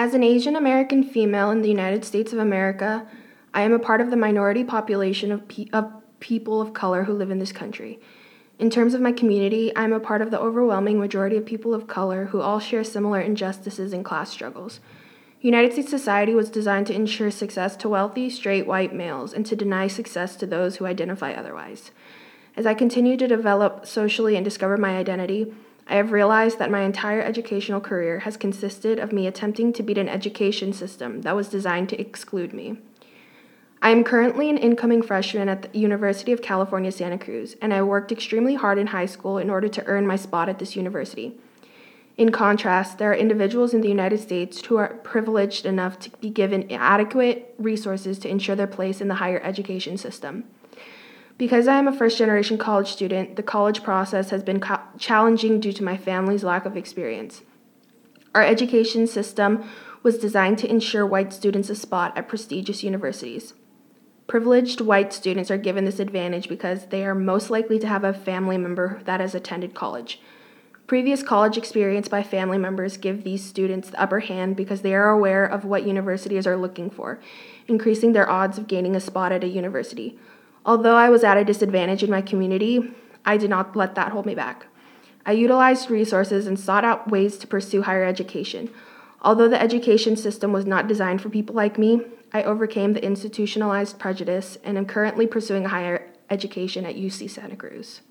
As an Asian American female in the United States of America, I am a part of the minority population of people of color who live in this country. In terms of my community, I am a part of the overwhelming majority of people of color who all share similar injustices and class struggles. United States society was designed to ensure success to wealthy, straight white males and to deny success to those who identify otherwise. As I continue to develop socially and discover my identity, I have realized that my entire educational career has consisted of me attempting to beat an education system that was designed to exclude me. I am currently an incoming freshman at the University of California, Santa Cruz, and I worked extremely hard in high school in order to earn my spot at this university. In contrast, there are individuals in the United States who are privileged enough to be given adequate resources to ensure their place in the higher education system. Because I am a first-generation college student, the college process has been challenging due to my family's lack of experience. Our education system was designed to ensure white students a spot at prestigious universities. Privileged white students are given this advantage because they are most likely to have a family member that has attended college. Previous college experience by family members give these students the upper hand because they are aware of what universities are looking for, increasing their odds of gaining a spot at a university. Although I was at a disadvantage in my community, I did not let that hold me back. I utilized resources and sought out ways to pursue higher education. Although the education system was not designed for people like me, I overcame the institutionalized prejudice and am currently pursuing a higher education at UC Santa Cruz.